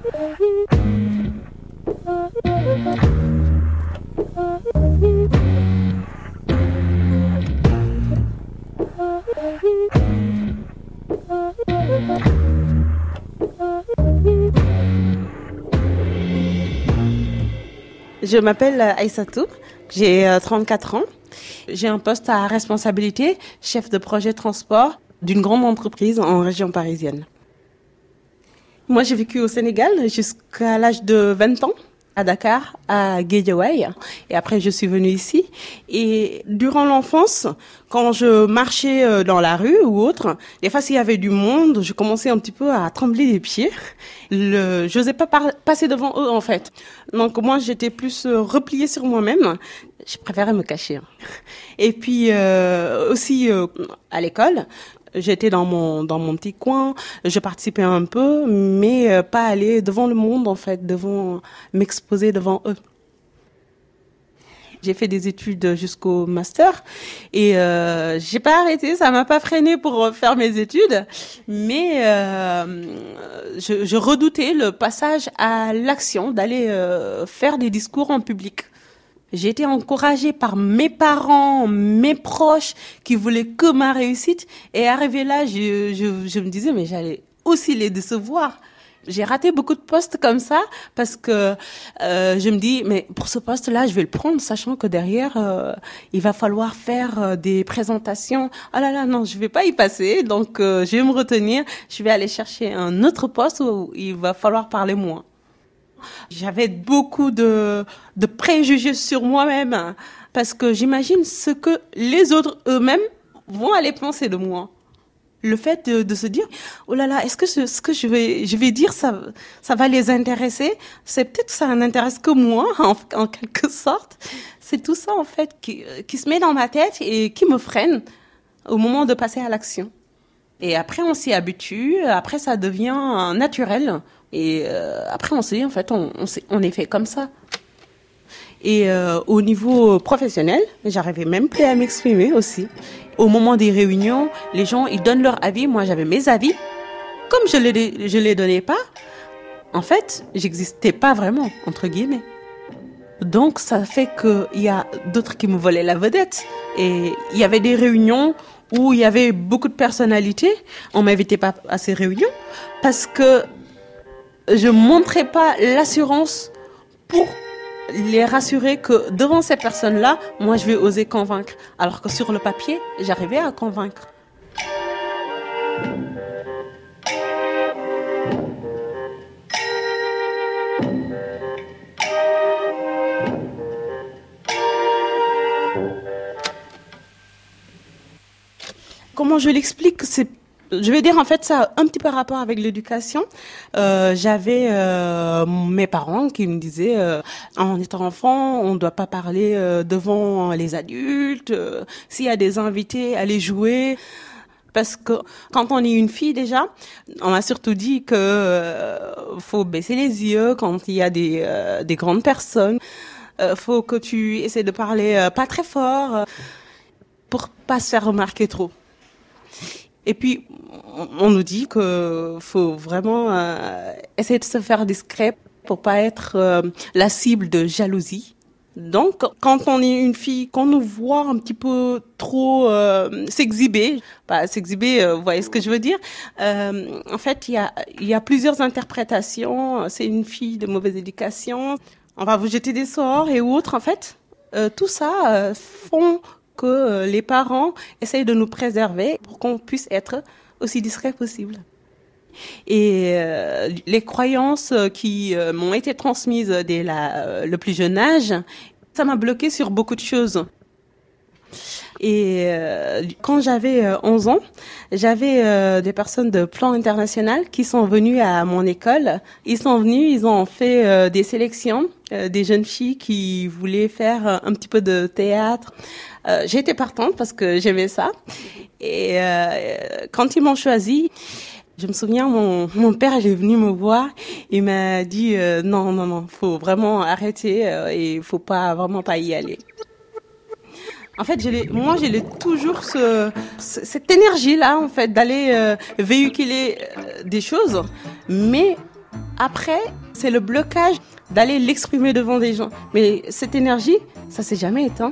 Je m'appelle Aïssatou, j'ai 34 ans. J'ai un poste à responsabilité, chef de projet transport d'une grande entreprise en région parisienne. Moi, j'ai vécu au Sénégal jusqu'à l'âge de 20 ans, à Dakar, à Guédiawaye. Et après, je suis venue ici. Et durant l'enfance, quand je marchais dans la rue ou autre, des fois, s'il y avait du monde, je commençais un petit peu à trembler des pieds. Je n'osais pas passer devant eux, en fait. Donc, moi, j'étais plus repliée sur moi-même. Je préférais me cacher. Et puis, aussi, à l'école, j'étais dans mon petit coin, je participais un peu, mais pas aller devant le monde, en fait, m'exposer devant eux. J'ai fait des études jusqu'au master et j'ai pas arrêté, ça m'a pas freiné pour faire mes études, mais je redoutais le passage à l'action, d'aller faire des discours en public. J'ai été encouragée par mes parents, mes proches qui voulaient que ma réussite. Et arrivé là, je me disais, mais j'allais aussi les décevoir. J'ai raté beaucoup de postes comme ça parce que je me dis, mais pour ce poste-là, je vais le prendre, sachant que derrière, il va falloir faire des présentations. Ah là là, non, je vais pas y passer, donc je vais me retenir. Je vais aller chercher un autre poste où il va falloir parler moins. J'avais beaucoup de préjugés sur moi-même parce que j'imagine ce que les autres eux-mêmes vont aller penser de moi. Le fait de se dire, oh là là, est-ce que ce que je vais dire, ça va les intéresser? C'est peut-être que ça n'intéresse que moi, en quelque sorte. C'est tout ça, en fait, qui se met dans ma tête et qui me freine au moment de passer à l'action. Et après, on s'y habitue. Après, ça devient naturel. Et après, on se dit, en fait, on est fait comme ça. Et au niveau professionnel, j'arrivais même plus à m'exprimer aussi. Au moment des réunions, les gens, ils donnent leur avis. Moi, j'avais mes avis. Comme je les donnais pas, en fait, j'existais pas vraiment, entre guillemets. Donc, ça fait qu'il y a d'autres qui me volaient la vedette. Et il y avait des réunions où il y avait beaucoup de personnalités. On m'invitait pas à ces réunions parce que je montrais pas l'assurance pour les rassurer que devant ces personnes-là, moi, je vais oser convaincre. Alors que sur le papier, j'arrivais à convaincre. Comment je l'explique? Je vais dire, en fait, ça a un petit peu rapport avec l'éducation. J'avais mes parents qui me disaient, en étant enfant, on ne doit pas parler devant les adultes. S'il y a des invités, allez jouer. Parce que quand on est une fille déjà, on m'a surtout dit que faut baisser les yeux quand il y a des grandes personnes. Faut que tu essaies de parler pas très fort pour pas se faire remarquer trop. Et puis, on nous dit qu'il faut vraiment essayer de se faire discret pour pas être la cible de jalousie. Donc, quand on est une fille, qu'on nous voit un petit peu trop s'exhiber, vous voyez ce que je veux dire. En fait, il y a plusieurs interprétations. C'est une fille de mauvaise éducation. On va vous jeter des sorts et autres. En fait, tout ça font que les parents essayent de nous préserver pour qu'on puisse être aussi discret possible. Et les croyances qui m'ont été transmises dès le plus jeune âge, ça m'a bloquée sur beaucoup de choses. Et quand j'avais 11 ans, j'avais des personnes de plan international qui sont venues à mon école. Ils ont fait des sélections, des jeunes filles qui voulaient faire un petit peu de théâtre. J'ai été partante parce que j'aimais ça. Et quand ils m'ont choisie, je me souviens, mon père il est venu me voir, il m'a dit non, faut vraiment arrêter et faut vraiment pas y aller. En fait, j'ai toujours cette énergie là en fait d'aller véhiculer des choses, mais Après, c'est le blocage d'aller l'exprimer devant des gens. Mais cette énergie, ça s'est jamais éteint.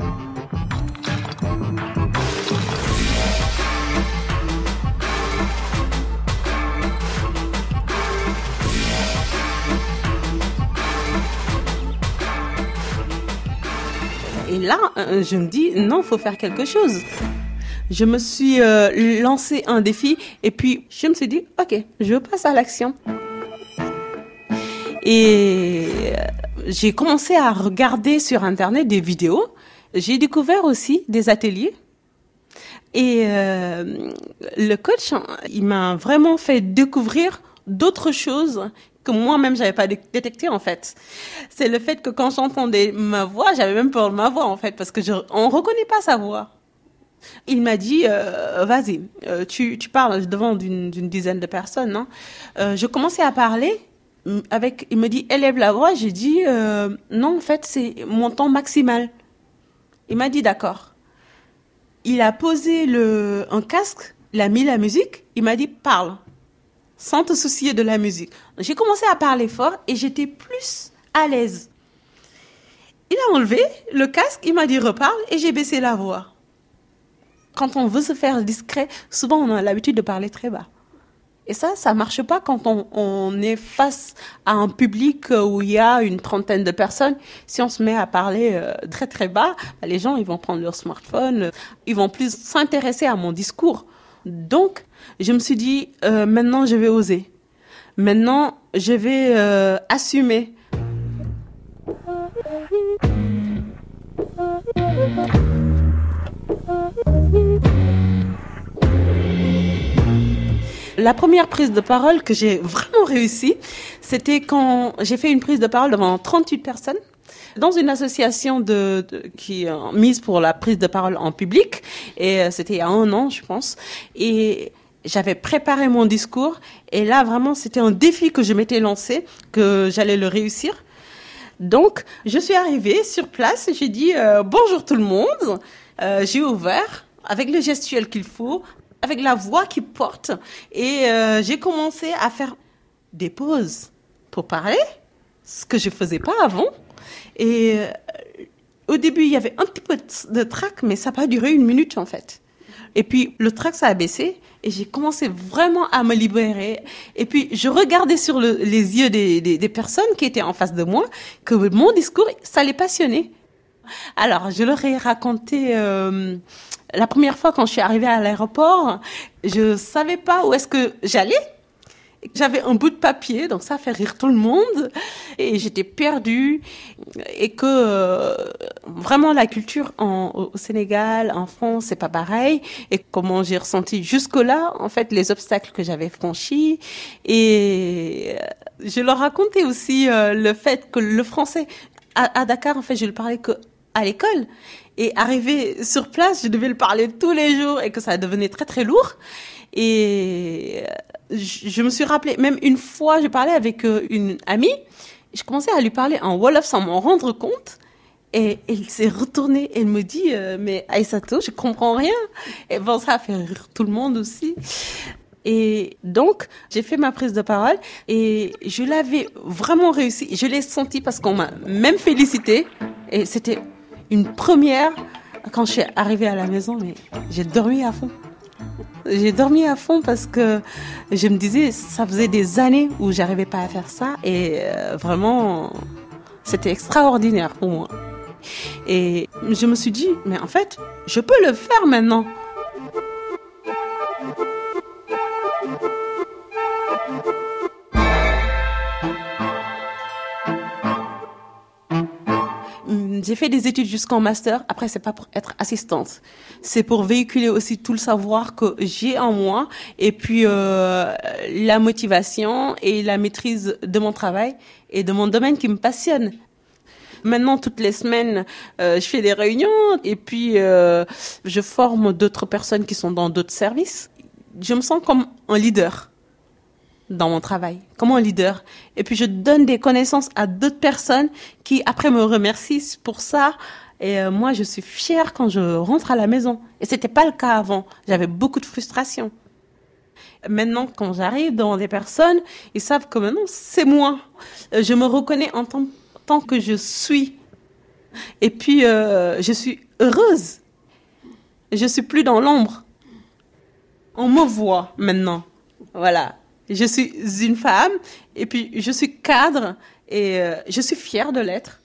Et là, je me dis, non, faut faire quelque chose. Je me suis lancé un défi et puis je me suis dit, ok, je passe à l'action. Et j'ai commencé à regarder sur Internet des vidéos. J'ai découvert aussi des ateliers. Et le coach, il m'a vraiment fait découvrir d'autres choses que moi-même, j'avais pas détecté, en fait. C'est le fait que quand j'entendais ma voix, j'avais même peur de ma voix, en fait, parce que on reconnaît pas sa voix. Il m'a dit, vas-y, tu parles devant d'une dizaine de personnes, hein. Je commençais à parler il me dit, élève la voix. J'ai dit, non, en fait, c'est mon temps maximal. Il m'a dit, d'accord. Il a posé un casque, il a mis la musique, il m'a dit, parle, sans te soucier de la musique. J'ai commencé à parler fort et j'étais plus à l'aise. Il a enlevé le casque, il m'a dit, reparle, et j'ai baissé la voix. Quand on veut se faire discret, souvent on a l'habitude de parler très bas. Et ça marche pas quand on est face à un public où il y a une trentaine de personnes. Si on se met à parler très très bas, les gens ils vont prendre leur smartphone, ils vont plus s'intéresser à mon discours. Donc, je me suis dit, maintenant je vais oser. Maintenant, je vais assumer. La première prise de parole que j'ai vraiment réussi, c'était quand j'ai fait une prise de parole devant 38 personnes dans une association qui mise pour la prise de parole en public. Et c'était il y a 1 an, je pense. Et j'avais préparé mon discours. Et là, vraiment, c'était un défi que je m'étais lancé, que j'allais le réussir. Donc, je suis arrivée sur place et j'ai dit bonjour tout le monde. J'ai ouvert avec le gestuel qu'il faut, avec la voix qui porte. Et j'ai commencé à faire des pauses pour parler, ce que je faisais pas avant. Et au début, il y avait un petit peu de trac, mais ça n'a pas duré 1 minute en fait. Et puis, le trac, ça a baissé et j'ai commencé vraiment à me libérer. Et puis, je regardais sur les yeux des personnes qui étaient en face de moi que mon discours, ça les passionnait. Alors, je leur ai raconté... la première fois, quand je suis arrivée à l'aéroport, je savais pas où est-ce que j'allais. J'avais un bout de papier, donc ça fait rire tout le monde. Et j'étais perdue. Et que vraiment la culture au Sénégal, en France, c'est pas pareil. Et comment j'ai ressenti jusque-là, en fait, les obstacles que j'avais franchis. Et je leur racontais aussi le fait que le français, à Dakar, en fait, je le parlais que à l'école. Et arrivé sur place, je devais le parler tous les jours et que ça devenait très, très lourd. Et je me suis rappelé, même une fois, je parlais avec une amie, je commençais à lui parler en Wolof sans m'en rendre compte. Et elle s'est retournée, elle me dit, mais Aïssatou, je comprends rien. Et bon, ça a fait rire tout le monde aussi. Et donc, j'ai fait ma prise de parole et je l'avais vraiment réussi. Je l'ai senti parce qu'on m'a même félicité. Et c'était une première. Quand je suis arrivée à la maison, mais j'ai dormi à fond. J'ai dormi à fond parce que je me disais, ça faisait des années où j'arrivais pas à faire ça. Et vraiment, c'était extraordinaire pour moi. Et je me suis dit, mais en fait, je peux le faire maintenant. J'ai fait des études jusqu'en master. Après, c'est pas pour être assistante. C'est pour véhiculer aussi tout le savoir que j'ai en moi et puis la motivation et la maîtrise de mon travail et de mon domaine qui me passionne. Maintenant, toutes les semaines, je fais des réunions et puis je forme d'autres personnes qui sont dans d'autres services. Je me sens comme un leader dans mon travail, comme un leader. Et puis, je donne des connaissances à d'autres personnes qui, après, me remercient pour ça. Et moi, je suis fière quand je rentre à la maison. Et c'était pas le cas avant. J'avais beaucoup de frustration. Maintenant, quand j'arrive devant des personnes, ils savent que maintenant, c'est moi. Je me reconnais en tant que je suis. Et puis, je suis heureuse. Je suis plus dans l'ombre. On me voit maintenant. Voilà. Je suis une femme et puis je suis cadre et je suis fière de l'être.